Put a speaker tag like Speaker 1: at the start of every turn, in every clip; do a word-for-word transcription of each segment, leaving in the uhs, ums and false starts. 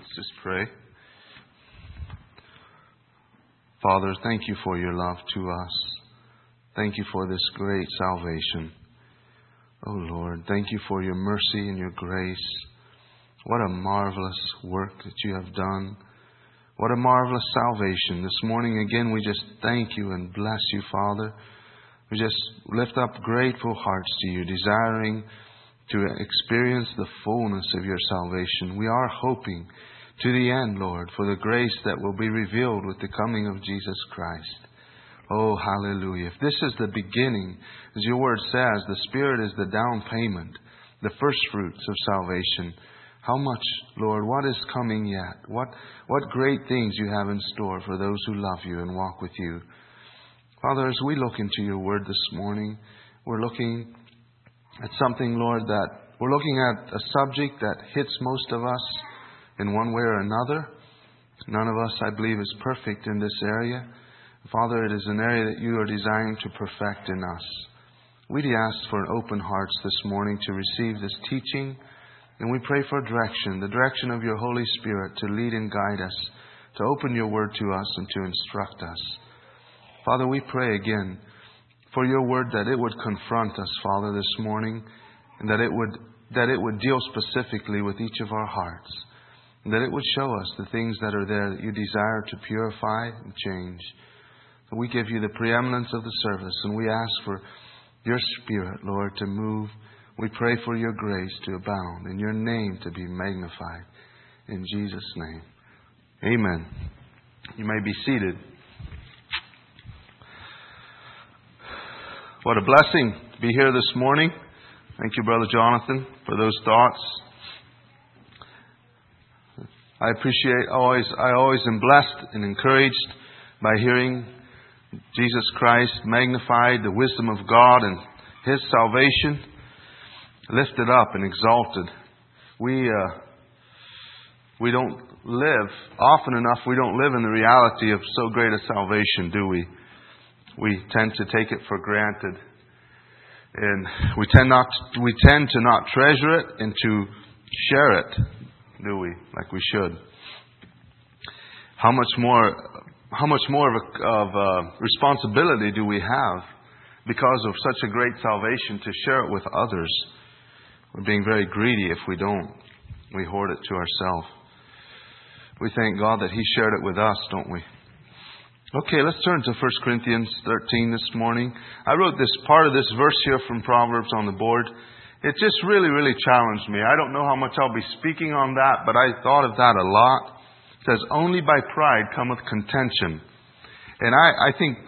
Speaker 1: Let's just pray. Father, thank you for your love to us. Thank you for this great salvation. Oh Lord, thank you for your mercy and your grace. What a marvelous work that you have done. What a marvelous salvation. This morning again we just thank you and bless you, Father. We just lift up grateful hearts to you, desiring to experience the fullness of your salvation. We are hoping to the end, Lord, for the grace that will be revealed with the coming of Jesus Christ. Oh, hallelujah. If this is the beginning, as your word says, the Spirit is the down payment, the first fruits of salvation. How much, Lord, what is coming yet? What, what great things you have in store for those who love you and walk with you. Father, as we look into your word this morning, we're looking at something, Lord, that we're looking at a subject that hits most of us in one way or another. None of us, I believe, is perfect in this area. Father, it is an area that you are designed to perfect in us. We ask for an open hearts this morning to receive this teaching, and we pray for direction, the direction of your Holy Spirit to lead and guide us, to open your word to us and to instruct us. Father, we pray again for your word that it would confront us, Father, this morning, and that it would that it would deal specifically with each of our hearts, and that it would show us the things that are there that you desire to purify and change. We give you the preeminence of the service, and we ask for your Spirit, Lord, to move. We pray for your grace to abound, and your name to be magnified. In Jesus' name, amen. You may be seated. What a blessing to be here this morning. Thank you, Brother Jonathan, for those thoughts. I appreciate always, I always am blessed and encouraged by hearing Jesus Christ magnified, the wisdom of God and His salvation lifted up and exalted. We uh, we don't live, often enough we don't live in the reality of so great a salvation, do we? We tend to take it for granted. And we tend not we tend to not treasure it and to share it, do we? Like we should. How much more How much more of a, of a responsibility do we have because of such a great salvation to share it with others? We're being very greedy if we don't. We hoard it to ourselves. We thank God that He shared it with us, don't we? Okay, let's turn to First Corinthians thirteen this morning. I wrote this part of this verse here from Proverbs on the board. It just really, really challenged me. I don't know how much I'll be speaking on that, but I thought of that a lot. Says, only by pride cometh contention. And I, I think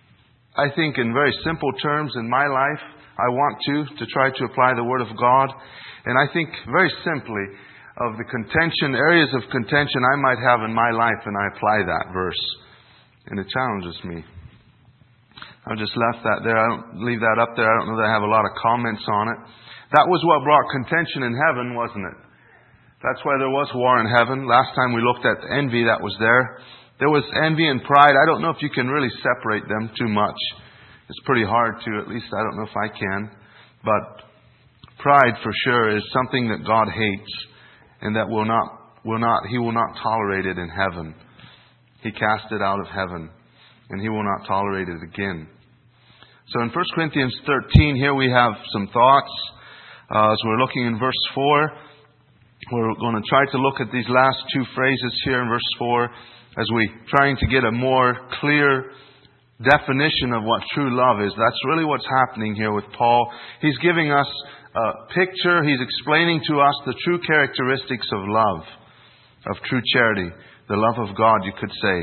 Speaker 1: I think in very simple terms in my life, I want to, to try to apply the Word of God. And I think very simply of the contention, areas of contention I might have in my life, and I apply that verse. And it challenges me. I've just left that there. I don't leave that up there. I don't know that I have a lot of comments on it. That was what brought contention in heaven, wasn't it? That's why there was war in heaven. Last time we looked at envy that was there. There was envy and pride. I don't know if you can really separate them too much. It's pretty hard to, at least I don't know if I can. But pride for sure is something that God hates and that will not, will not, He will not tolerate it in heaven. He cast it out of heaven and He will not tolerate it again. So in First Corinthians thirteen, here we have some thoughts. Uh, as we're looking in verse four, we're going to try to look at these last two phrases here in verse four as we trying to get a more clear definition of what true love is. That's really what's happening here with Paul. He's giving us a picture. He's explaining to us the true characteristics of love, of true charity, the love of God, you could say.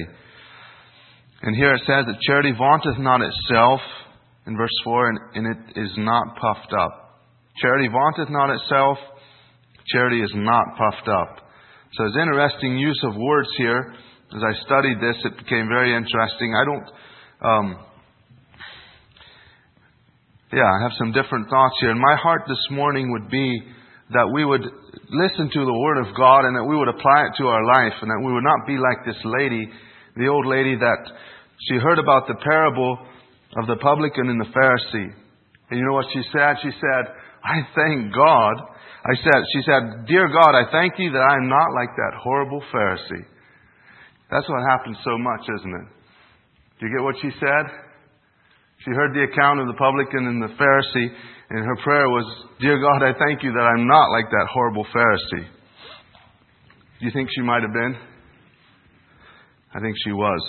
Speaker 1: And here it says that charity vaunteth not itself, in verse four, and, and it is not puffed up. Charity vaunteth not itself. Charity is not puffed up. So it's interesting use of words here. As I studied this, it became very interesting. I don't... Um, yeah, I have some different thoughts here. And my heart this morning would be that we would listen to the Word of God and that we would apply it to our life and that we would not be like this lady, the old lady that she heard about the parable of the publican and the Pharisee. And you know what she said? She said, I thank God. I said, she said, Dear God, I thank you that I'm not like that horrible Pharisee. That's what happens so much, isn't it? Do you get what she said? She heard the account of the publican and the Pharisee, and her prayer was, Dear God, I thank you that I'm not like that horrible Pharisee. Do you think she might have been? I think she was.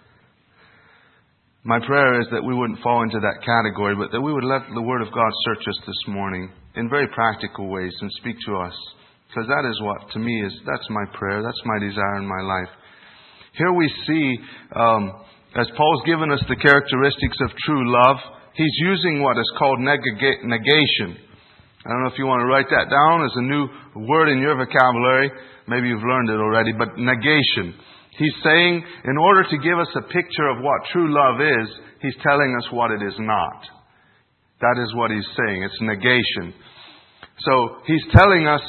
Speaker 1: My prayer is that we wouldn't fall into that category, but that we would let the Word of God search us this morning in very practical ways and speak to us. Because that is what, to me, is that's my prayer. That's my desire in my life. Here we see, um, as Paul's given us the characteristics of true love, he's using what is called neg- negation. I don't know if you want to write that down as a new word in your vocabulary. Maybe you've learned it already, but negation. He's saying, in order to give us a picture of what true love is, he's telling us what it is not. That is what he's saying. It's negation. So he's telling us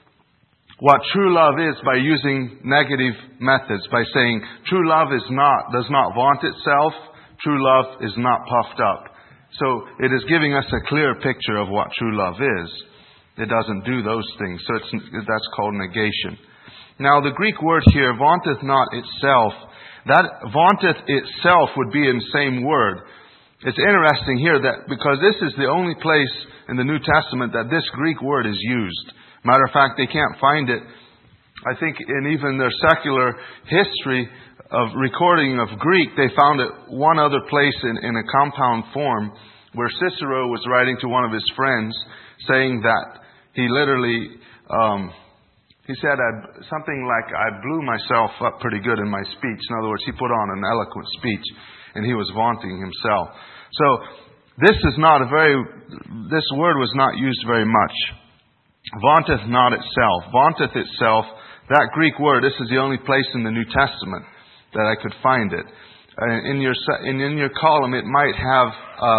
Speaker 1: what true love is by using negative methods, by saying true love is not, does not vaunt itself. True love is not puffed up. So it is giving us a clear picture of what true love is. It doesn't do those things. So it's, that's called negation. Now the Greek word here, vaunteth not itself, that vaunteth itself would be in the same word. It's interesting here that because this is the only place in the New Testament that this Greek word is used. Matter of fact, they can't find it. I think in even their secular history of recording of Greek, they found it one other place in, in a compound form where Cicero was writing to one of his friends saying that he literally, um, he said I, something like, I blew myself up pretty good in my speech. In other words, he put on an eloquent speech and he was vaunting himself. So this is not a very, this word was not used very much. Vaunteth not itself. Vaunteth itself, that Greek word, this is the only place in the New Testament that I could find it. Uh, in your in, in your column, it might have a,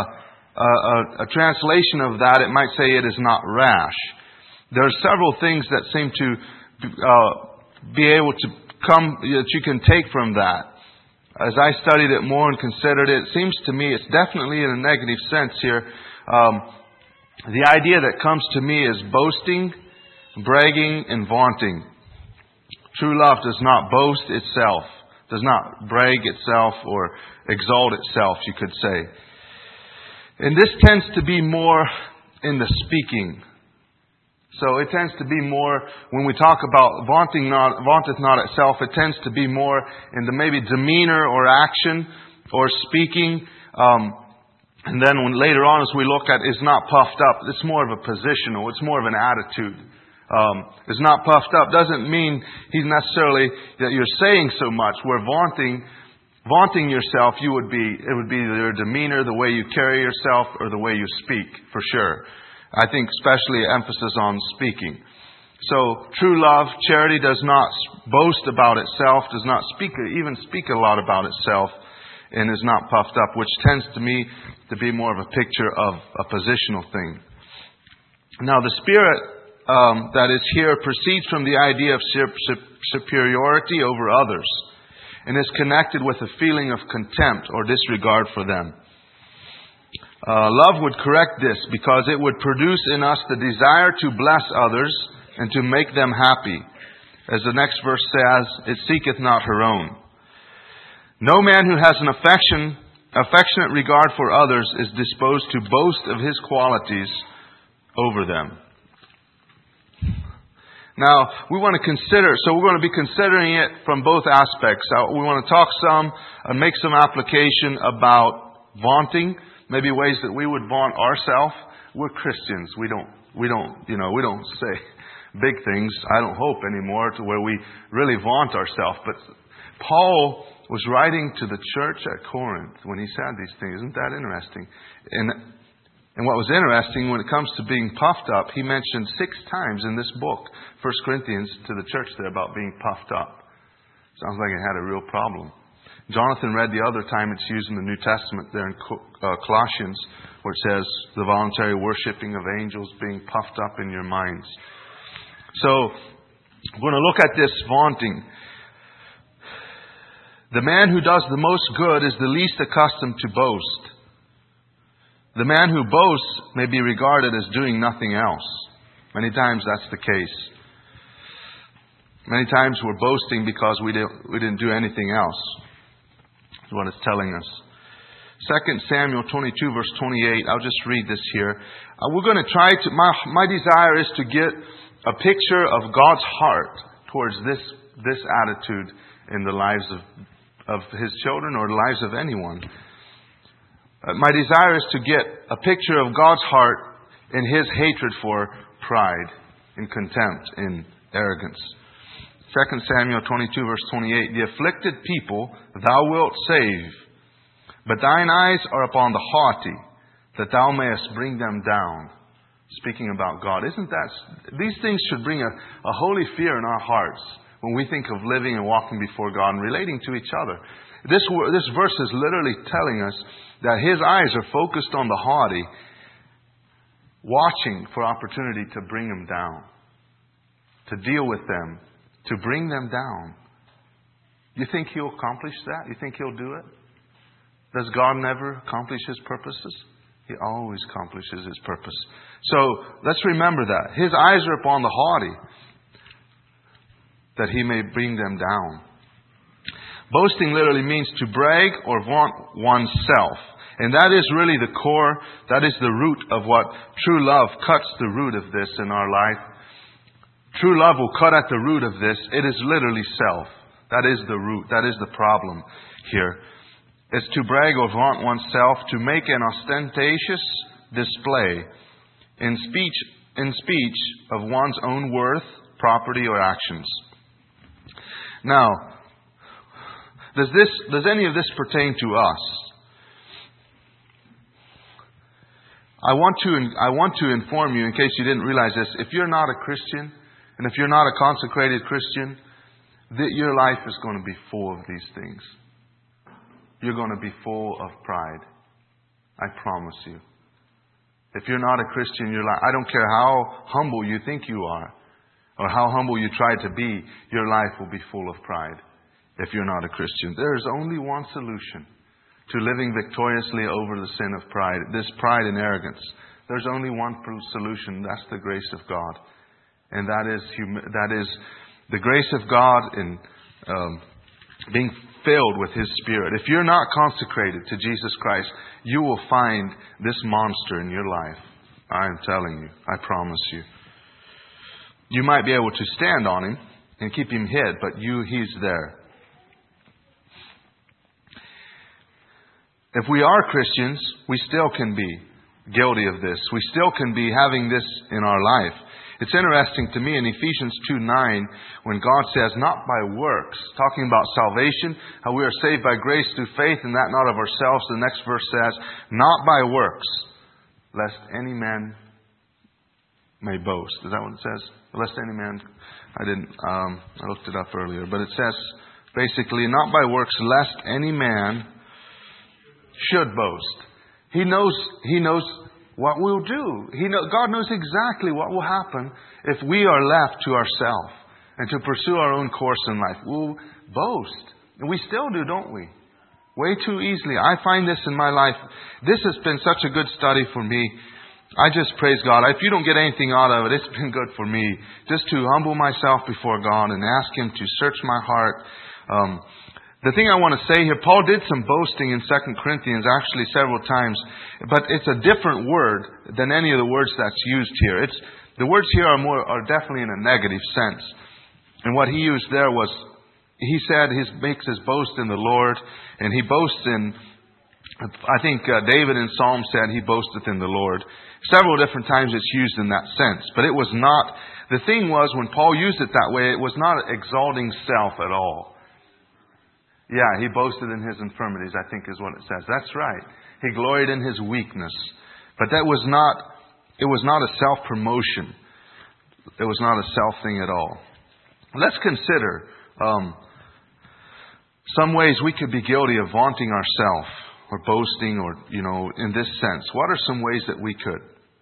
Speaker 1: a, a translation of that. It might say it is not rash. There are several things that seem to uh, be able to come, that you can take from that. As I studied it more and considered it, it seems to me it's definitely in a negative sense here. Um, The idea that comes to me is boasting, bragging, and vaunting. True love does not boast itself, does not brag itself or exalt itself, you could say. And this tends to be more in the speaking. So it tends to be more, when we talk about vaunting not, vaunteth not itself, it tends to be more in the maybe demeanor or action or speaking. Um, And then when later on as we look at is not puffed up, it's more of a positional, it's more of an attitude. Um, is not puffed up doesn't mean he's necessarily that you're saying so much. Where vaunting, vaunting yourself, you would be, it would be your demeanor, the way you carry yourself, or the way you speak, for sure. I think especially emphasis on speaking. So true love, charity does not boast about itself, does not speak, even speak a lot about itself, and is not puffed up, which tends to me to be more of a picture of a positional thing. Now the spirit um, that is here proceeds from the idea of superiority over others and is connected with a feeling of contempt or disregard for them. Uh, love would correct this because it would produce in us the desire to bless others and to make them happy. As the next verse says, it seeketh not her own. No man who has an affection, affectionate regard for others is disposed to boast of his qualities over them. Now, we want to consider, so we're going to be considering it from both aspects. Uh, we want to talk some and make some application about vaunting, maybe ways that we would vaunt ourselves. We're Christians. We don't, we don't, you know, we don't say big things, I don't hope anymore, to where we really vaunt ourselves. But Paul was writing to the church at Corinth when he said these things. Isn't that interesting? And And what was interesting, when it comes to being puffed up, he mentioned six times in this book, First Corinthians, to the church there about being puffed up. Sounds like it had a real problem. Jonathan read the other time it's used in the New Testament there in Colossians, where it says the voluntary worshipping of angels being puffed up in your minds. So, we're going to look at this vaunting. The man who does the most good is the least accustomed to boast. The man who boasts may be regarded as doing nothing else. Many times that's the case. Many times we're boasting because we didn't, we didn't do anything else. That's what it's telling us. Second Samuel twenty-two, verse twenty-eight. I'll just read this here. Uh, we're going to try to, my, my desire is to get a picture of God's heart towards this, this attitude in the lives of, of His children or the lives of anyone. Uh, my desire is to get a picture of God's heart in His hatred for pride, in contempt, in arrogance. Second Samuel twenty-two, verse twenty-eight. The afflicted people thou wilt save, but thine eyes are upon the haughty, that thou mayest bring them down. Speaking about God. Isn't that, these things should bring a, a holy fear in our hearts when we think of living and walking before God and relating to each other. This, this verse is literally telling us that His eyes are focused on the haughty, watching for opportunity to bring them down, to deal with them, to bring them down. You think He'll accomplish that? You think He'll do it? Does God never accomplish His purposes? He always accomplishes His purpose. So let's remember that. His eyes are upon the haughty, that He may bring them down. Boasting literally means to brag or vaunt oneself. And that is really the core, that is the root of what true love cuts the root of this in our life. True love will cut at the root of this. It is literally self. That is the root. That is the problem here. It's to brag or vaunt oneself, to make an ostentatious display in speech, in speech of one's own worth, property, or actions. Now, does this, does any of this pertain to us? I want to, I want to inform you, in case you didn't realize this, if you're not a Christian, and if you're not a consecrated Christian, that your life is going to be full of these things. You're going to be full of pride. I promise you. If you're not a Christian, you're like, I don't care how humble you think you are, or how humble you try to be, your life will be full of pride if you're not a Christian. There is only one solution to living victoriously over the sin of pride, this pride and arrogance. There's only one solution. That's the grace of God. And that is humi- that is the grace of God in um, being filled with His Spirit. If you're not consecrated to Jesus Christ, you will find this monster in your life. I am telling you. I promise you. You might be able to stand on him and keep him hid, but you, he's there. If we are Christians, we still can be guilty of this. We still can be having this in our life. It's interesting to me in Ephesians two nine, when God says, not by works, talking about salvation, how we are saved by grace through faith, and that not of ourselves. The next verse says, not by works, lest any man may boast. Is that what it says? Lest any man, I didn't, um, I looked it up earlier, but it says basically, not by works, lest any man should boast. He knows, he knows what we'll do. He know, God knows exactly what will happen if we are left to ourselves and to pursue our own course in life. We'll boast. And we still do, don't we? Way too easily. I find this in my life. This has been such a good study for me. I just praise God. If you don't get anything out of it, it's been good for me. Just to humble myself before God and ask Him to search my heart. Um, The thing I want to say here, Paul did some boasting in Second Corinthians actually several times, but it's a different word than any of the words that's used here. It's the words here are more are definitely in a negative sense. And what he used there was, he said he makes his boast in the Lord, and he boasts in, I think uh, David in Psalm said he boasteth in the Lord. Several different times it's used in that sense, but it was not, the thing was when Paul used it that way, it was not exalting self at all. Yeah, he boasted in his infirmities, I think is what it says. That's right. He gloried in his weakness. But that was not, it was not a self-promotion. It was not a self thing at all. Let's consider um, some ways we could be guilty of vaunting ourselves or boasting or, you know, in this sense. What are some ways that we could?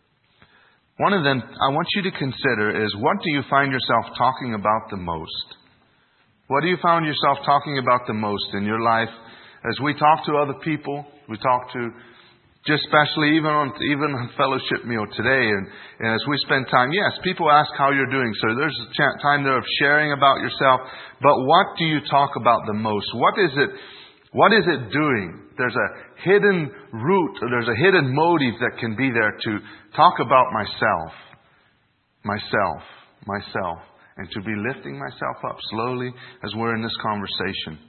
Speaker 1: One of them I want you to consider is, what do you find yourself talking about the most? What do you find yourself talking about the most in your life? As we talk to other people, we talk to Just especially even on even on fellowship meal today, and, and as we spend time, yes, people ask how you're doing. So there's a ch- time there of sharing about yourself. But what do you talk about the most? What is it? What is it doing? There's a hidden root, or there's a hidden motive that can be there to talk about myself, myself, myself, and to be lifting myself up slowly as we're in this conversation.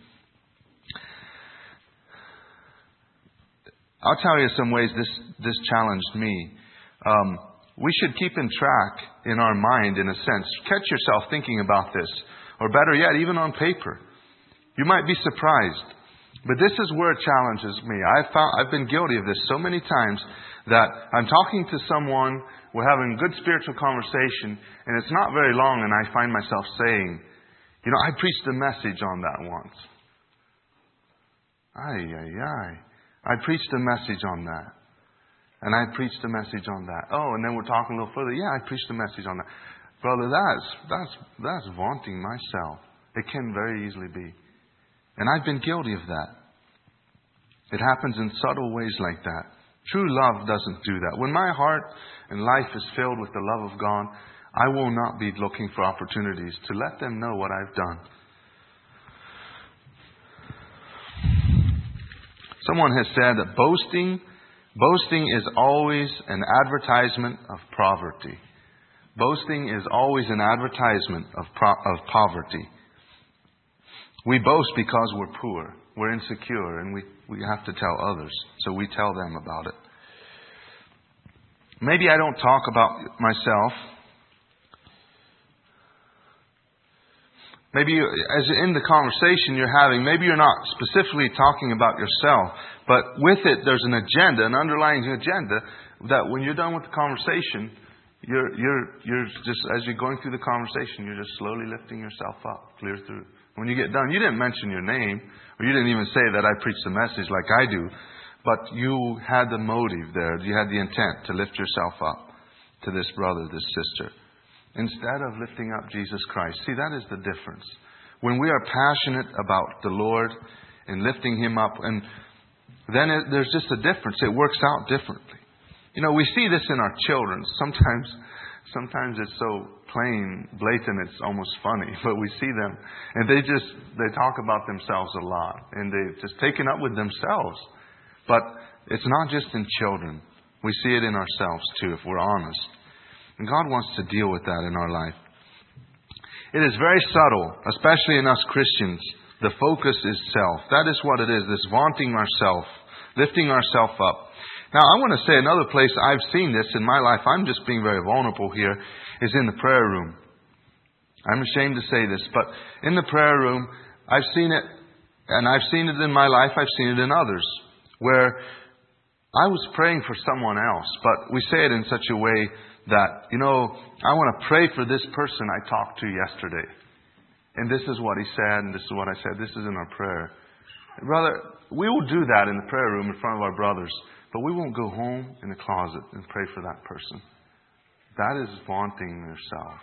Speaker 1: I'll tell you some ways this, this challenged me. Um, we should keep in track in our mind, in a sense. Catch yourself thinking about this. Or better yet, even on paper. You might be surprised. But this is where it challenges me. I've, found, I've been guilty of this so many times that I'm talking to someone, we're having good spiritual conversation, and it's not very long, and I find myself saying, you know, I preached a message on that once. Ay, ay, ay. I preached a message on that. And I preached a message on that. Oh, and then we're talking a little further. Yeah, I preached a message on that. Brother, that's, that's, that's vaunting myself. It can very easily be. And I've been guilty of that. It happens in subtle ways like that. True love doesn't do that. When my heart and life is filled with the love of God, I will not be looking for opportunities to let them know what I've done. Someone has said that boasting, boasting is always an advertisement of poverty. Boasting is always an advertisement of, pro- of poverty. We boast because we're poor, we're insecure, and we, we have to tell others. So we tell them about it. Maybe I don't talk about myself. Maybe you, as in the conversation you're having, maybe you're not specifically talking about yourself, but with it there's an agenda, an underlying agenda, that when you're done with the conversation, you're you're you're just, as you're going through the conversation, you're just slowly lifting yourself up, clear through. When you get done, you didn't mention your name, or you didn't even say that I preached the message like I do, but you had the motive there, you had the intent to lift yourself up to this brother, this sister. Instead of lifting up Jesus Christ. See, that is the difference. When we are passionate about the Lord and lifting Him up, and then it, there's just a difference. It works out differently. You know, we see this in our children. Sometimes, sometimes it's so plain, blatant, it's almost funny. But we see them, and they just, they talk about themselves a lot. And they've just taken up with themselves. But it's not just in children. We see it in ourselves too, if we're honest. And God wants to deal with that in our life. It is very subtle, especially in us Christians. The focus is self. That is what it is, this vaunting ourselves, lifting ourselves up. Now, I want to say another place I've seen this in my life, I'm just being very vulnerable here, is in the prayer room. I'm ashamed to say this, but in the prayer room, I've seen it, and I've seen it in my life, I've seen it in others, where I was praying for someone else, but we say it in such a way that, you know, I want to pray for this person I talked to yesterday. And this is what he said, and this is what I said. This is in our prayer. Brother, we will do that in the prayer room in front of our brothers, but we won't go home in the closet and pray for that person. That is vaunting yourself.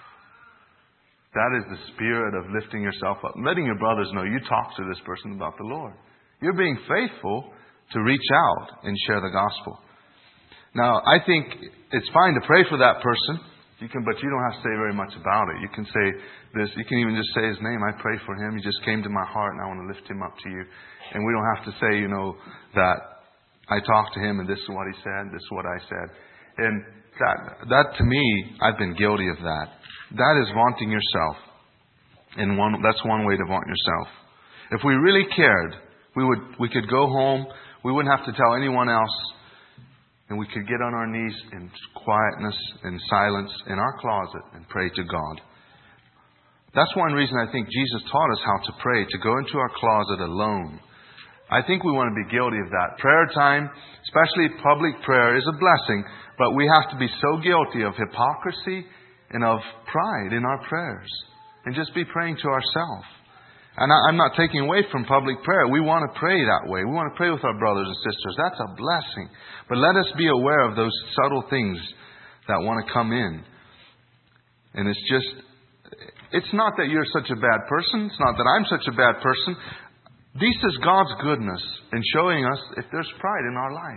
Speaker 1: That is the spirit of lifting yourself up, letting your brothers know you talk to this person about the Lord. You're being faithful to reach out and share the gospel. Now, I think it's fine to pray for that person, you can, but you don't have to say very much about it. You can say this, you can even just say his name. I pray for him. He just came to my heart and I want to lift him up to you. And we don't have to say, you know, that I talked to him and this is what he said, this is what I said. And that, that to me, I've been guilty of that. That is vaunting yourself. And one, that's one way to vaunt yourself. If we really cared, we would, we could go home. We wouldn't have to tell anyone else. And we could get on our knees in quietness and silence in our closet and pray to God. That's one reason I think Jesus taught us how to pray, to go into our closet alone. I think we want to be guilty of that. Prayer time, especially public prayer, is a blessing, but we have to be so guilty of hypocrisy and of pride in our prayers and just be praying to ourselves. And I'm not taking away from public prayer. We want to pray that way. We want to pray with our brothers and sisters. That's a blessing. But let us be aware of those subtle things that want to come in. And it's just, it's not that you're such a bad person. It's not that I'm such a bad person. This is God's goodness in showing us if there's pride in our life.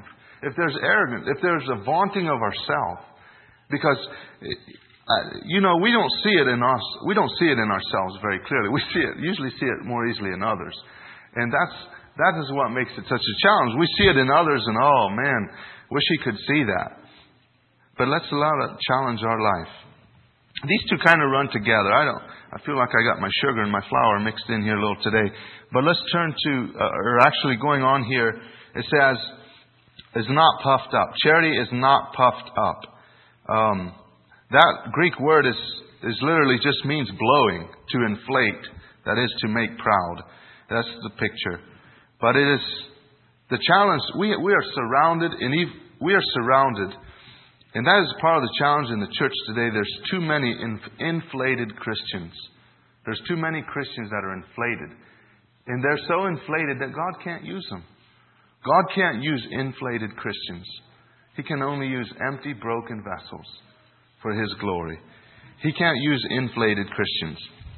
Speaker 1: if there's arrogance, if there's a vaunting of ourselves, because, uh, you know, we don't see it in us. We don't see it in ourselves very clearly. We see it, usually see it more easily in others. And that's, that is what makes it such a challenge. We see it in others and, oh man, wish he could see that. But let's allow that challenge our life. These two kind of run together. I don't, I feel like I got my sugar and my flour mixed in here a little today. But let's turn to, uh, or actually going on here, it says, is not puffed up. Charity is not puffed up. Um, that Greek word is, is literally just means blowing, to inflate. That is to make proud. That's the picture. But it is the challenge. We, we are surrounded, and we are surrounded. And that is part of the challenge in the church today. There's too many inflated Christians. There's too many Christians that are inflated. And they're so inflated that God can't use them. God can't use inflated Christians. He can only use empty, broken vessels for His glory. He can't use inflated Christians.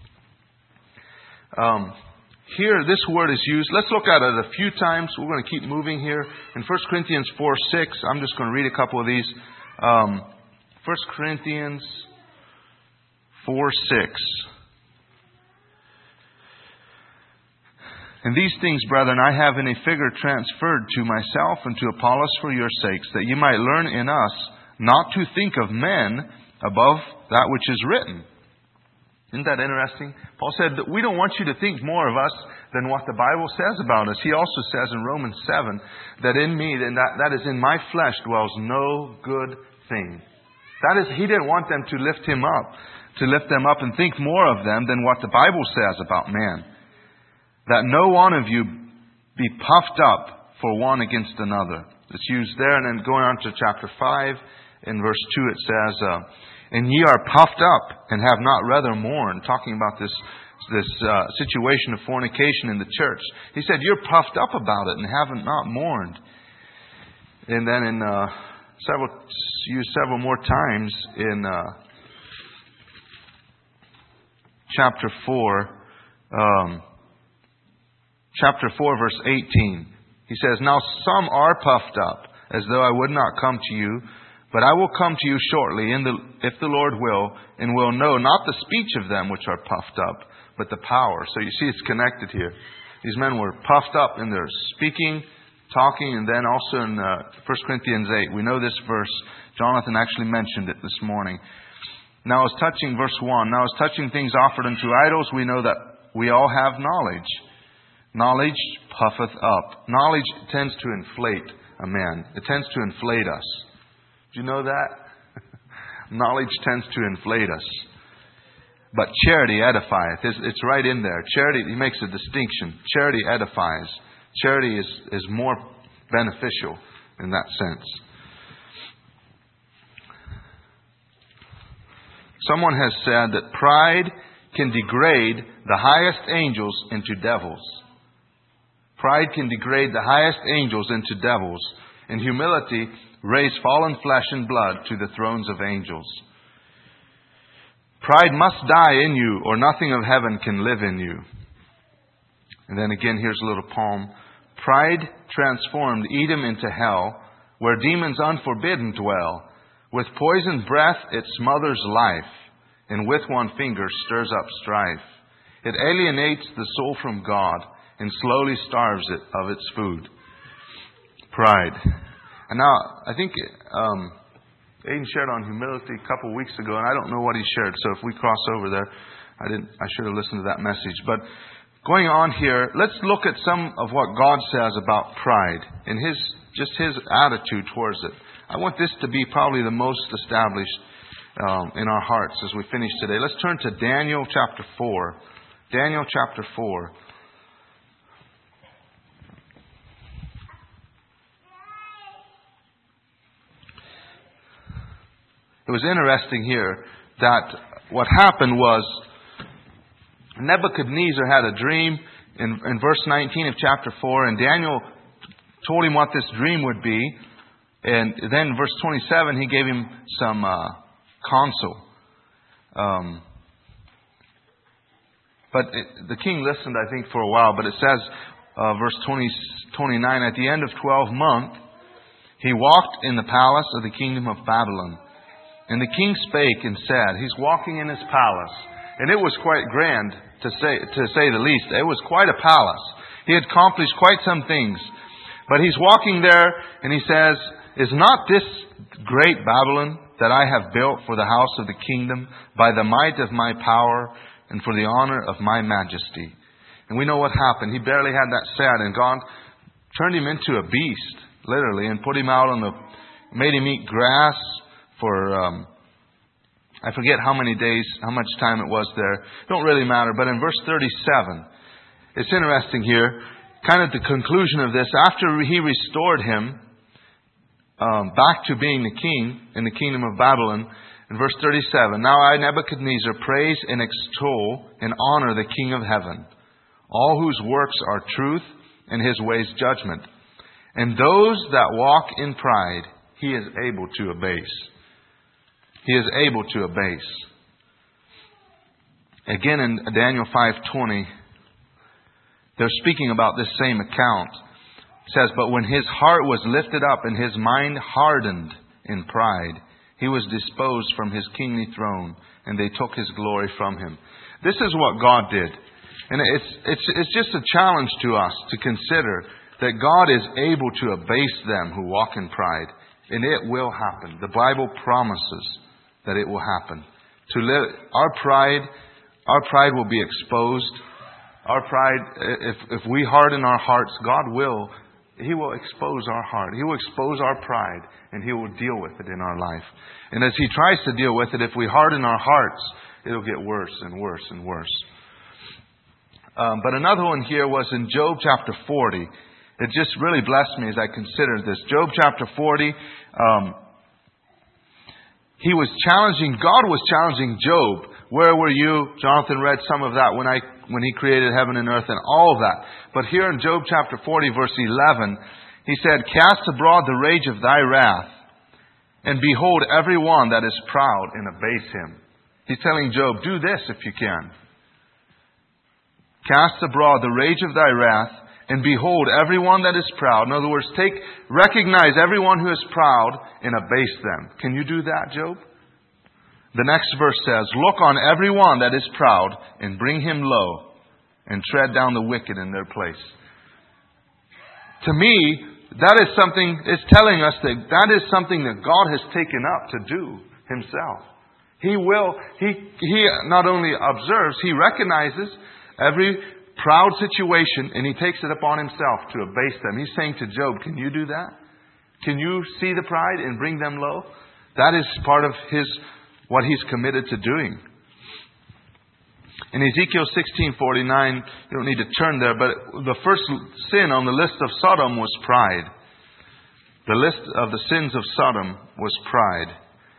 Speaker 1: Um, here, this word is used. Let's look at it a few times. We're going to keep moving here. In First Corinthians four six, I'm just going to read a couple of these. Um, First Corinthians four six. And these things, brethren, I have in a figure transferred to myself and to Apollos for your sakes, that you might learn in us not to think of men above that which is written. Isn't that interesting? Paul said that we don't want you to think more of us than what the Bible says about us. He also says in Romans seven that in me, and that, that is in my flesh, dwells no good thing. That is, he didn't want them to lift him up, to lift them up and think more of them than what the Bible says about man. That no one of you be puffed up for one against another. It's used there. And then going on to chapter five, in verse two it says, uh, and ye are puffed up and have not rather mourned. Talking about this this uh, situation of fornication in the church. He said, you're puffed up about it and haven't not mourned. And then in uh, several, used several more times in uh, chapter four, um, chapter four, verse eighteen. He says, now some are puffed up, as though I would not come to you, but I will come to you shortly, in the, if the Lord will, and will know not the speech of them which are puffed up, but the power. So you see it's connected here. These men were puffed up in their speaking, talking, and then also in uh, First Corinthians eight. We know this verse. Jonathan actually mentioned it this morning. Now as touching verse one, now as touching things offered unto idols, we know that we all have knowledge. Knowledge puffeth up. Knowledge tends to inflate a man. It tends to inflate us. Do you know that? Knowledge tends to inflate us. But charity edifieth. It's, it's right in there. Charity, he makes a distinction. Charity edifies. Charity is, is more beneficial in that sense. Someone has said that pride can degrade the highest angels into devils. Pride can degrade the highest angels into devils, and humility raise fallen flesh and blood to the thrones of angels. Pride must die in you, or nothing of heaven can live in you. And then again, here's a little poem. Pride transformed Edom into hell, where demons unforbidden dwell. With poisoned breath it smothers life, and with one finger stirs up strife. It alienates the soul from God, and slowly starves it of its food. Pride. And now, I think um, Aiden shared on humility a couple of weeks ago, and I don't know what he shared, so if we cross over there, I didn't. I should have listened to that message. But going on here, let's look at some of what God says about pride and His just His attitude towards it. I want this to be probably the most established um, in our hearts as we finish today. Let's turn to Daniel chapter four. Daniel chapter four. It was interesting here that what happened was Nebuchadnezzar had a dream in, in verse nineteen of chapter four, and Daniel told him what this dream would be. And then verse twenty-seven, he gave him some uh, counsel. Um, but it, the king listened, I think, for a while. But it says, uh, verse twenty, twenty-nine, at the end of twelve month, He walked in the palace of the kingdom of Babylon. And the king spake and said, he's walking in his palace. And it was quite grand, to say, to say the least. It was quite a palace. He had accomplished quite some things. But he's walking there and he says, is not this great Babylon that I have built for the house of the kingdom by the might of my power and for the honor of my majesty? And we know what happened. He barely had that said, and God turned him into a beast, literally, and put him out on the, made him eat grass for, um, I forget how many days, how much time it was there. Don't really matter. But in verse thirty-seven, it's interesting here, kind of the conclusion of this. After he restored him um, back to being the king in the kingdom of Babylon, in verse thirty-seven, now I, Nebuchadnezzar, praise and extol and honor the King of heaven, all whose works are truth and his ways judgment. And those that walk in pride, he is able to abase. He is able to abase. Again in Daniel five twenty, they're speaking about this same account. It says, but when his heart was lifted up and his mind hardened in pride, he was disposed from his kingly throne, and they took his glory from him. This is what God did. And it's, it's, it's just a challenge to us to consider that God is able to abase them who walk in pride. And it will happen. The Bible promises that it will happen. To live, our pride, our pride will be exposed. Our pride, if, if we harden our hearts, God will, He will expose our heart. He will expose our pride, and He will deal with it in our life. And as He tries to deal with it, if we harden our hearts, it'll get worse and worse and worse. Um, but another one here was in Job chapter forty. It just really blessed me as I considered this. Job chapter forty, um, he was challenging, God was challenging Job. Where were you? Jonathan read some of that when I when he created heaven and earth and all of that. But here in Job chapter forty, verse eleven, he said, cast abroad the rage of thy wrath, and behold every one that is proud, and abase him. He's telling Job, do this if you can. Cast abroad the rage of thy wrath, and behold everyone that is proud. In other words, take, recognize everyone who is proud and abase them. Can you do that, Job? The next verse says, look on everyone that is proud and bring him low, and tread down the wicked in their place. To me, that is something, it's telling us that that is something that God has taken up to do Himself. He will, He, he not only observes, He recognizes every proud situation, and He takes it upon Himself to abase them. He's saying to Job, can you do that? Can you see the pride and bring them low? That is part of His, what He's committed to doing. In Ezekiel sixteen forty-nine, you don't need to turn there, but the first sin on the list of Sodom was pride. The list of the sins of Sodom was pride.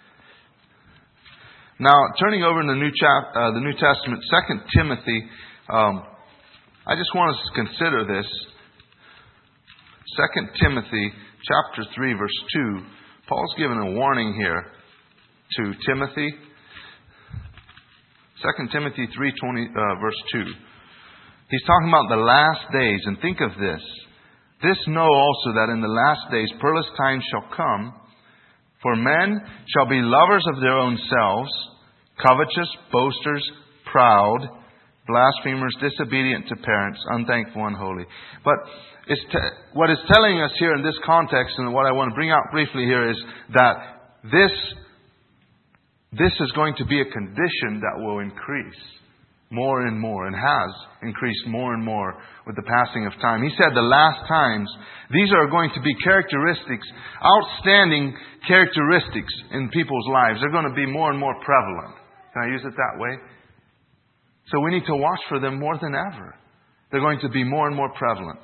Speaker 1: Now, turning over in the New, chap- uh, the New Testament, Second Timothy, um, I just want us to consider this. Second Timothy chapter three, verse two. Paul's given a warning here to Timothy. Second Timothy three twenty, uh, verse two. He's talking about the last days, and think of this. This know also that in the last days perilous times shall come, for men shall be lovers of their own selves, covetous, boasters, proud, blasphemers, disobedient to parents, unthankful, unholy. But it's te- what it's telling us here in this context, and what I want to bring out briefly here, is that this This is going to be a condition that will increase more and more, and has increased more and more with the passing of time. He said the last times, these are going to be characteristics, outstanding characteristics in people's lives. They're going to be more and more prevalent. Can I use it that way? So we need to watch for them more than ever. They're going to be more and more prevalent.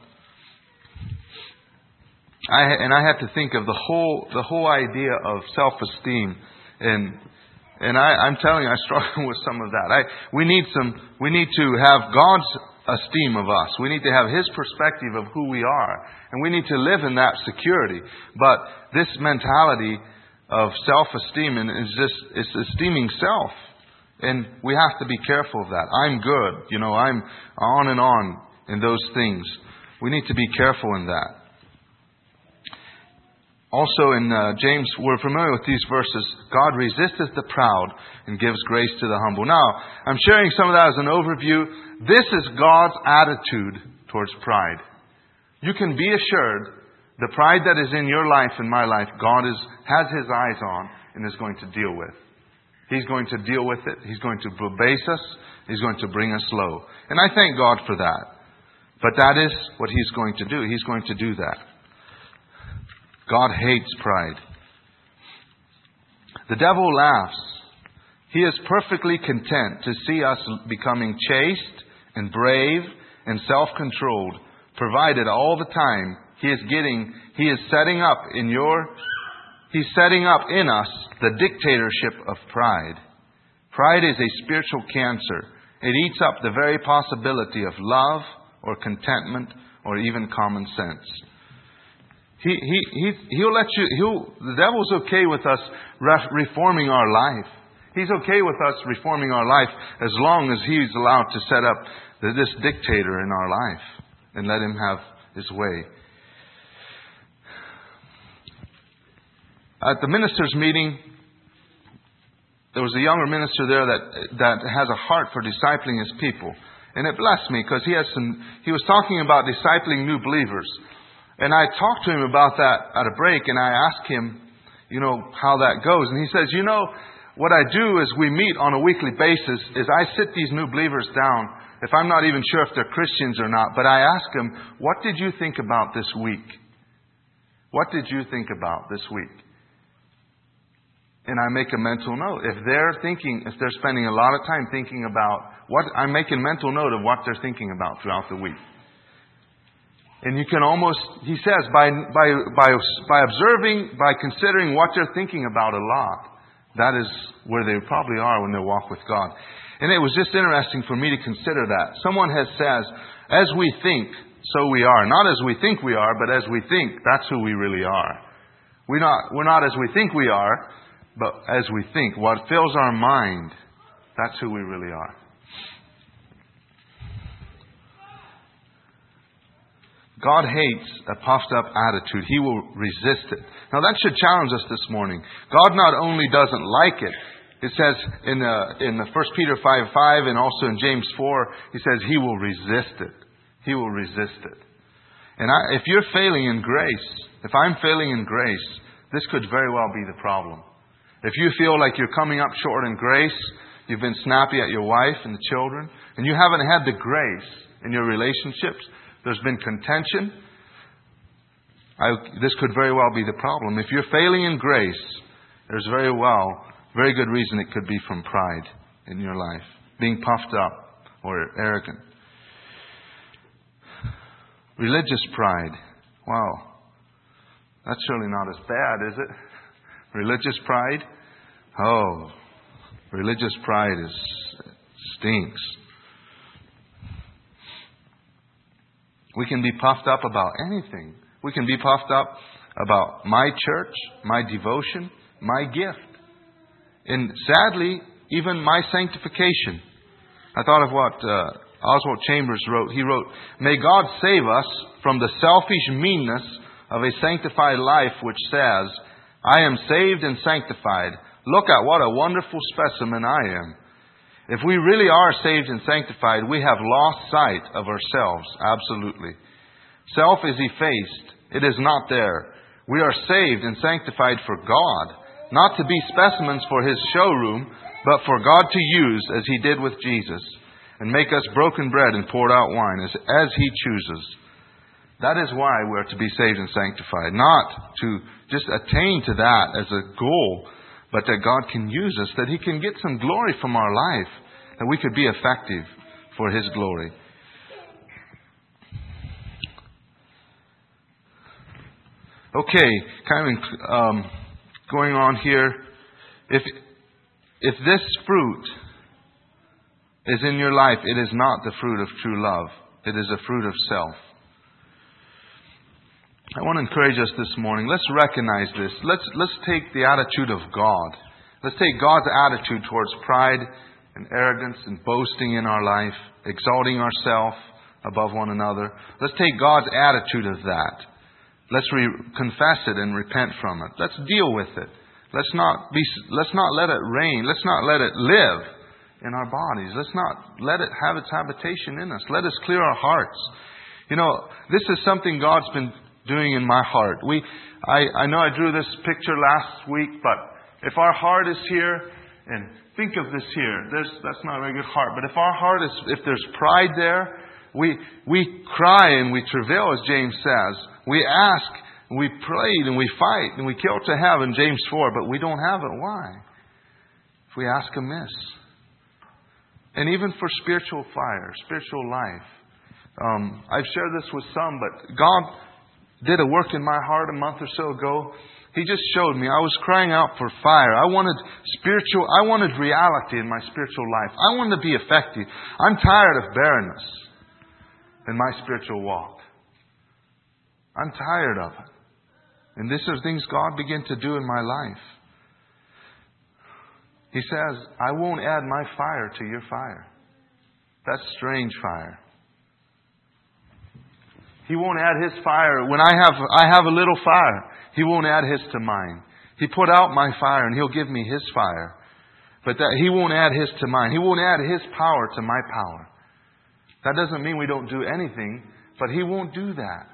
Speaker 1: I, and I have to think of the whole the whole idea of self-esteem. And And I, I'm telling you, I struggle with some of that. I, we need some. We need to have God's esteem of us. We need to have His perspective of who we are, and we need to live in that security. But this mentality of self-esteem is just it's esteeming self, and we have to be careful of that. I'm good, you know. I'm on and on in those things. We need to be careful in that. Also in uh, James, we're familiar with these verses. God resisteth the proud and gives grace to the humble. Now, I'm sharing some of that as an overview. This is God's attitude towards pride. You can be assured the pride that is in your life and my life, God is, has His eyes on and is going to deal with. He's going to deal with it. He's going to abase us. He's going to bring us low. And I thank God for that. But that is what He's going to do. He's going to do that. God hates pride. The devil laughs. He is perfectly content to see us becoming chaste and brave and self-controlled, provided all the time He is getting, He is setting up in your, He's setting up in us the dictatorship of pride. Pride is a spiritual cancer. It eats up the very possibility of love or contentment or even common sense. He, he, he, he'll let you, he'll, the devil's okay with us re- reforming our life. He's okay with us reforming our life as long as He's allowed to set up this dictator in our life and let him have his way. At the ministers' meeting, there was a younger minister there that that has a heart for discipling his people. And it blessed me because he has some, he was talking about discipling new believers. And I talked to him about that at a break, and I asked him, you know, how that goes. And he says, you know, what I do is we meet on a weekly basis is I sit these new believers down, if I'm not even sure if they're Christians or not, but I ask them, what did you think about this week? What did you think about this week? And I make a mental note. If they're thinking, if they're spending a lot of time thinking about what, I'm making mental note of what they're thinking about throughout the week. And you can almost, he says, by, by, by, by observing, by considering what they're thinking about a lot, that is where they probably are when they walk with God. And it was just interesting for me to consider that. Someone has says, as we think, so we are. Not as we think we are, but as we think, that's who we really are. We're not, we're not as we think we are, but as we think. What fills our mind, that's who we really are. God hates a puffed up attitude. He will resist it. Now that should challenge us this morning. God not only doesn't like it, it says in the, in the First Peter five five and also in James four, He says He will resist it. He will resist it. And I, if you're failing in grace, if I'm failing in grace, this could very well be the problem. If you feel like you're coming up short in grace, you've been snappy at your wife and the children, and you haven't had the grace in your relationships, there's been contention, I, this could very well be the problem. If you're failing in grace, there's very well, very good reason it could be from pride in your life. Being puffed up or arrogant. Religious pride. Wow. That's surely not as bad, is it? Religious pride? Oh, religious pride is stinks. We can be puffed up about anything. We can be puffed up about my church, my devotion, my gift. And sadly, even my sanctification. I thought of what uh, Oswald Chambers wrote. He wrote, "May God save us from the selfish meanness of a sanctified life which says, I am saved and sanctified. Look at what a wonderful specimen I am." If we really are saved and sanctified, we have lost sight of ourselves. Absolutely. Self is effaced. It is not there. We are saved and sanctified for God, not to be specimens for His showroom, but for God to use as He did with Jesus, and make us broken bread and poured out wine as, as He chooses. That is why we are to be saved and sanctified. Not to just attain to that as a goal, but that God can use us, that He can get some glory from our life, that we could be effective for His glory. Okay, kind of um, going on here. If if this fruit is in your life, it is not the fruit of true love. It is a fruit of self. I want to encourage us this morning. Let's recognize this. Let's let's take the attitude of God. Let's take God's attitude towards pride and arrogance and boasting in our life, exalting ourselves above one another. Let's take God's attitude of that. Let's re- confess it and repent from it. Let's deal with it. Let's not be. Let's not let it reign. Let's not let it live in our bodies. Let's not let it have its habitation in us. Let us clear our hearts. You know, this is something God's been doing in my heart. We, I, I know I drew this picture last week, but if our heart is here, and think of this here, there's, that's not a very good heart. But if our heart is, if there's pride there, we we cry and we travail, as James says. We ask, and we prayed, and we fight, and we kill to have in James four, but we don't have it. Why? If we ask amiss. And even for spiritual fire, spiritual life. Um, I've shared this with some, but God did a work in my heart a month or so ago. He just showed me. I was crying out for fire. I wanted spiritual, I wanted reality in my spiritual life. I wanted to be effective. I'm tired of barrenness in my spiritual walk. I'm tired of it. And these are things God began to do in my life. He says, I won't add my fire to your fire. That's strange fire. He won't add His fire. When I have I have a little fire, He won't add His to mine. He put out my fire and He'll give me His fire. But that He won't add His to mine. He won't add His power to my power. That doesn't mean we don't do anything, but He won't do that.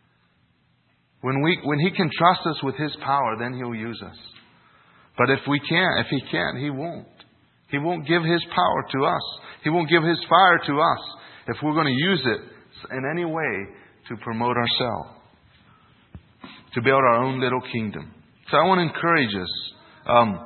Speaker 1: When we when He can trust us with His power, then He'll use us. But if we can't, if He can't, He won't. He won't give His power to us. He won't give His fire to us if we're going to use it in any way to promote ourselves, to build our own little kingdom. So I want to encourage us. Um,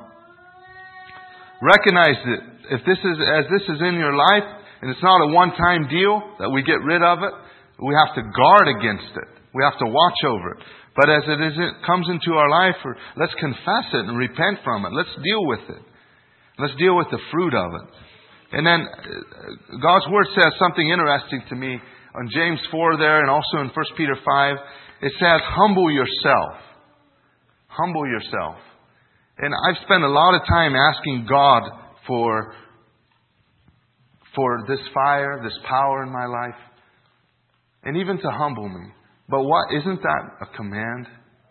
Speaker 1: recognize that if this is as this is in your life, and it's not a one-time deal that we get rid of it, we have to guard against it. We have to watch over it. But as it is, it comes into our life, let's confess it and repent from it. Let's deal with it. Let's deal with the fruit of it. And then God's Word says something interesting to me on James four there, and also in First Peter five. It says, humble yourself. Humble yourself. And I've spent a lot of time asking God for, for this fire, this power in my life, and even to humble me. But what, isn't that a command?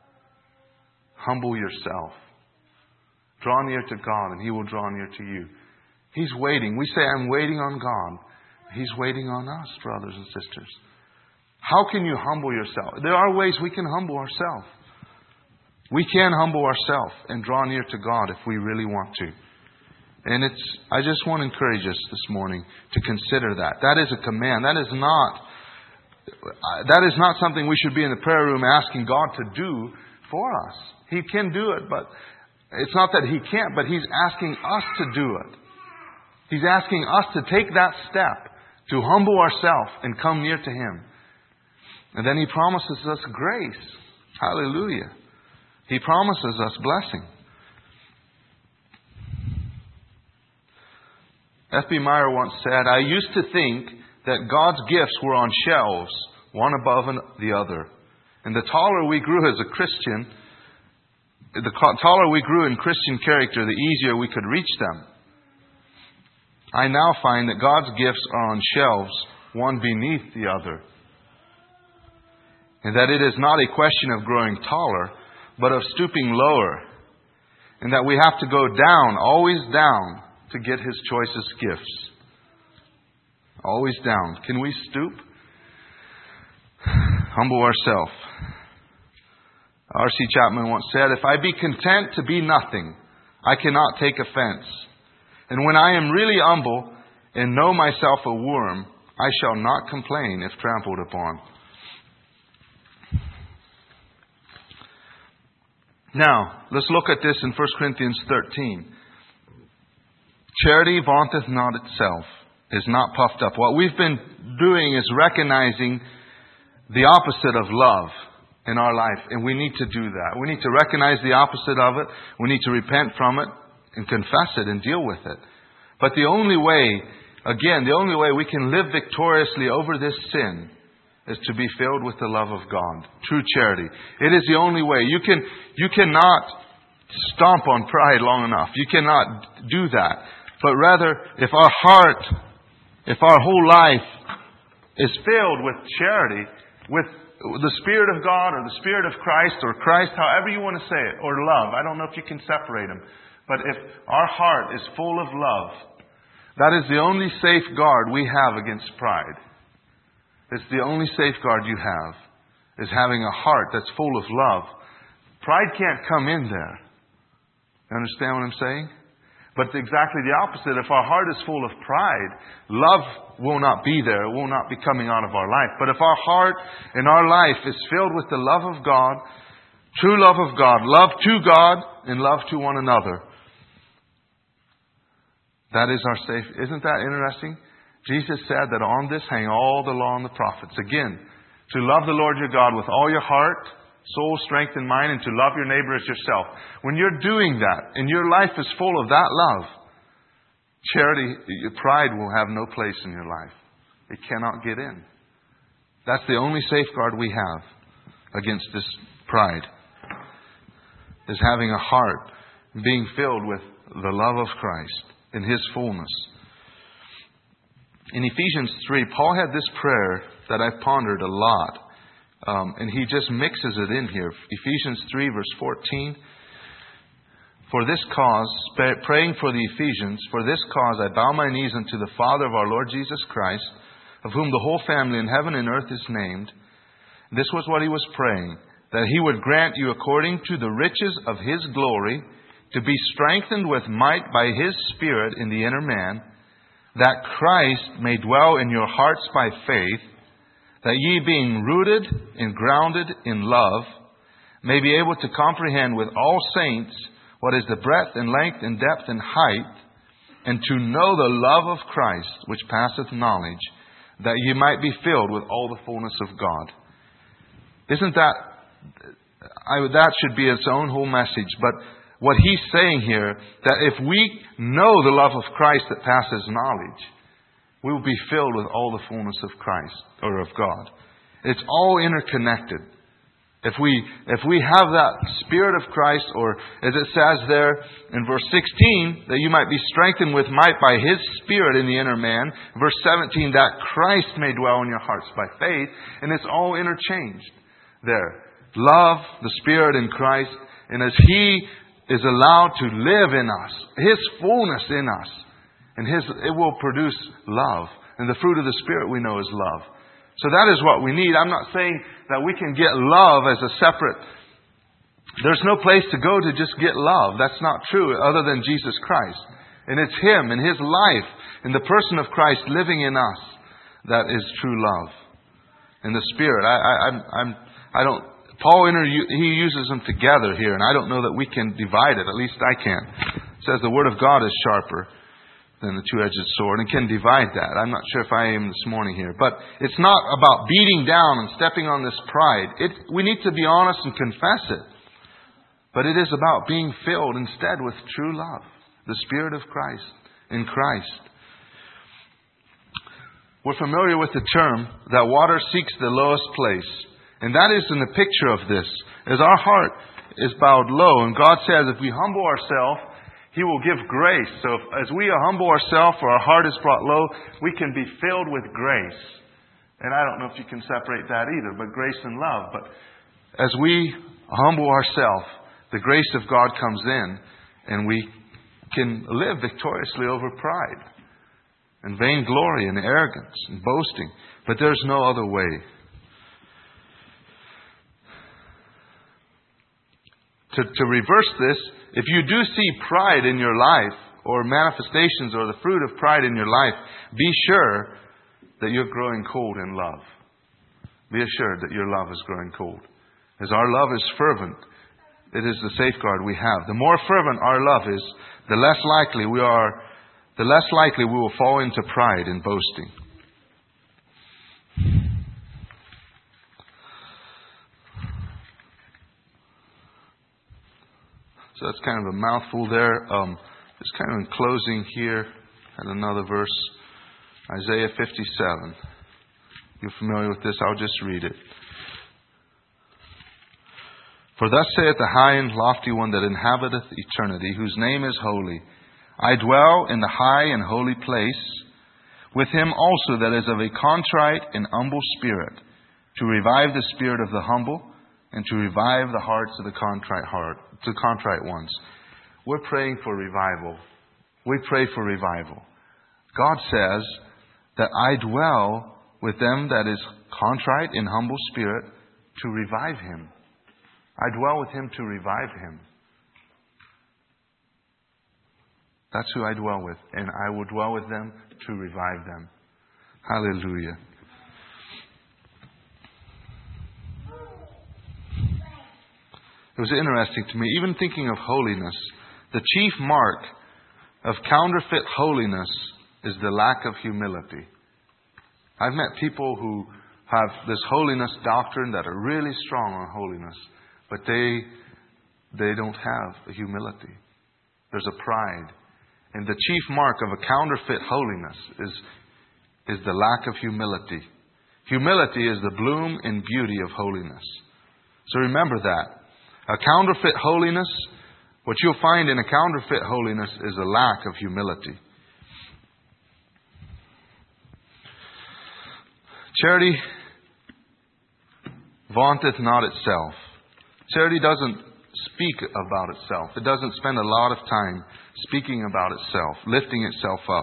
Speaker 1: Humble yourself. Draw near to God and He will draw near to you. He's waiting. We say, I'm waiting on God. He's waiting on us, brothers and sisters. How can you humble yourself? There are ways we can humble ourselves. We can humble ourselves and draw near to God if we really want to. And it's, I just want to encourage us this morning to consider that. That is a command. That is not That is not something we should be in the prayer room asking God to do for us. He can do it, but it's not that He can't, but He's asking us to do it. He's asking us to take that step, to humble ourselves and come near to Him. And then He promises us grace. Hallelujah. He promises us blessing. F B Meyer once said, I used to think that God's gifts were on shelves, one above the other. And the taller we grew as a Christian, the taller we grew in Christian character, the easier we could reach them. I now find that God's gifts are on shelves, one beneath the other. And that it is not a question of growing taller, but of stooping lower. And that we have to go down, always down, to get His choicest gifts. Always down. Can we stoop? Humble ourselves. R C Chapman once said, if I be content to be nothing, I cannot take offense. And when I am really humble and know myself a worm, I shall not complain if trampled upon. Now, let's look at this in First Corinthians thirteen. Charity vaunteth not itself, is not puffed up. What we've been doing is recognizing the opposite of love in our life. And we need to do that. We need to recognize the opposite of it. We need to repent from it and confess it and deal with it. But the only way, again, the only way we can live victoriously over this sin is to be filled with the love of God. True charity. It is the only way. You can, you cannot stomp on pride long enough. You cannot do that. But rather, if our heart, if our whole life is filled with charity, with the Spirit of God or the Spirit of Christ or Christ, however you want to say it, or love. I don't know if you can separate them. But if our heart is full of love, that is the only safeguard we have against pride. It's the only safeguard you have, is having a heart that's full of love. Pride can't come in there. You understand what I'm saying? But exactly the opposite. If our heart is full of pride, love will not be there. It will not be coming out of our life. But if our heart and our life is filled with the love of God, true love of God, love to God and love to one another, that is our safe. Isn't that interesting? Jesus said that on this hang all the law and the prophets. Again, to love the Lord your God with all your heart, soul, strength, and mind, and to love your neighbor as yourself. When you're doing that, and your life is full of that love, charity, pride will have no place in your life. It cannot get in. That's the only safeguard we have against this pride, is having a heart being filled with the love of Christ in His fullness. In Ephesians three, Paul had this prayer that I've pondered a lot. Um, and he just mixes it in here. Ephesians three, verse fourteen. For this cause, praying for the Ephesians, for this cause I bow my knees unto the Father of our Lord Jesus Christ, of whom the whole family in heaven and earth is named. This was what he was praying, that He would grant you according to the riches of His glory, to be strengthened with might by His Spirit in the inner man, that Christ may dwell in your hearts by faith, that ye being rooted and grounded in love, may be able to comprehend with all saints what is the breadth and length and depth and height, and to know the love of Christ, which passeth knowledge, that ye might be filled with all the fullness of God. Isn't that, I, that should be its own whole message. But what he's saying here, that if we know the love of Christ that passes knowledge, we will be filled with all the fullness of Christ, or of God. It's all interconnected. If we if we have that Spirit of Christ, or as it says there in verse sixteen, that you might be strengthened with might by His Spirit in the inner man. Verse seventeen, that Christ may dwell in your hearts by faith. And it's all interchanged there. Love, the Spirit in Christ. And as He is allowed to live in us, His fullness in us, and His, it will produce love. And the fruit of the Spirit we know is love. So that is what we need. I'm not saying that we can get love as a separate... There's no place to go to just get love. That's not true, other than Jesus Christ. And it's Him and His life and the person of Christ living in us that is true love. And the Spirit. I, I, I'm, I'm, I don't... Paul, inter, he uses them together here, and I don't know that we can divide it. At least I can. It says the Word of God is sharper than the two-edged sword, and can divide that. I'm not sure if I am this morning here. But it's not about beating down and stepping on this pride. It, we need to be honest and confess it. But it is about being filled instead with true love. The Spirit of Christ in Christ. We're familiar with the term that water seeks the lowest place. And that is in the picture of this. As our heart is bowed low, and God says if we humble ourselves, He will give grace. So if, as we humble ourselves, or our heart is brought low, we can be filled with grace. And I don't know if you can separate that either, but grace and love. But as we humble ourselves, the grace of God comes in, and we can live victoriously over pride and vainglory and arrogance and boasting. But there's no other way. To, to reverse this, if you do see pride in your life, or manifestations or the fruit of pride in your life, be sure that you're growing cold in love. Be assured that your love is growing cold. As our love is fervent, it is the safeguard we have. The more fervent our love is, the less likely we are, the less likely we will fall into pride and boasting. So that's kind of a mouthful there. Um, just kind of in closing here, and another verse, Isaiah fifty-seven. You're familiar with this, I'll just read it. For thus saith the high and lofty one that inhabiteth eternity, whose name is holy. I dwell in the high and holy place, with him also that is of a contrite and humble spirit, to revive the spirit of the humble, and to revive the hearts of the contrite heart, to contrite ones. We're praying for revival. We pray for revival. God says that I dwell with them that is contrite in humble spirit to revive him. I dwell with him to revive him. That's who I dwell with. And I will dwell with them to revive them. Hallelujah. It was interesting to me, even thinking of holiness, the chief mark of counterfeit holiness is the lack of humility. I've met people who have this holiness doctrine that are really strong on holiness, but they they don't have a humility. There's a pride. And the chief mark of a counterfeit holiness is, is the lack of humility. Humility is the bloom and beauty of holiness. So remember that. A counterfeit holiness, what you'll find in a counterfeit holiness is a lack of humility. Charity vaunteth not itself. Charity doesn't speak about itself. It doesn't spend a lot of time speaking about itself, lifting itself up.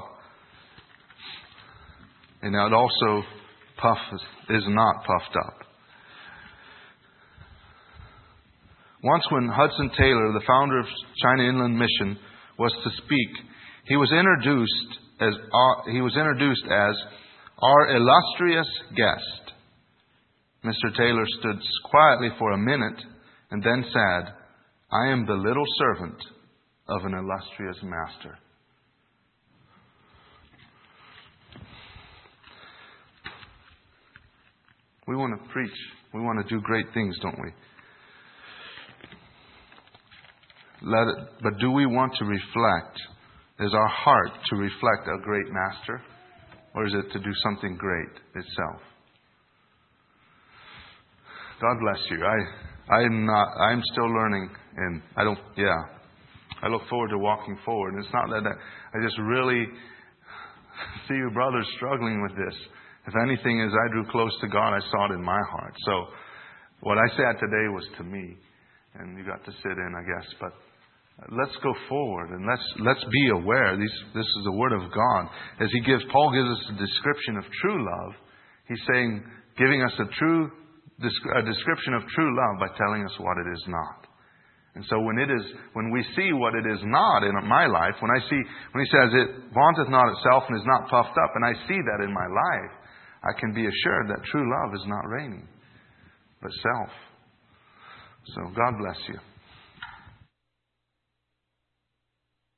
Speaker 1: And it also puff is not puffed up. Once when Hudson Taylor, the founder of China Inland Mission, was to speak, he was introduced as our, he was introduced as our illustrious guest. Mister Taylor stood quietly for a minute and then said, I am the little servant of an illustrious master. We want to preach. We want to do great things, don't we? Let it, but do we want to reflect? Is our heart to reflect a great master? Or is it to do something great itself? God bless you. I, I'm not, I'm still learning, and I don't, yeah. I look forward to walking forward. And it's not that I, I just really see you brothers struggling with this. If anything, as I drew close to God, I saw it in my heart. So what I said today was to me. And you got to sit in, I guess. But let's go forward and let's let's be aware. These, this is the Word of God. As he gives, Paul gives us a description of true love. He's saying, giving us a true a description of true love by telling us what it is not. And so when it is, when we see what it is not in my life, when I see, when he says it vaunteth not itself and is not puffed up, and I see that in my life, I can be assured that true love is not reigning, but self. So God bless you.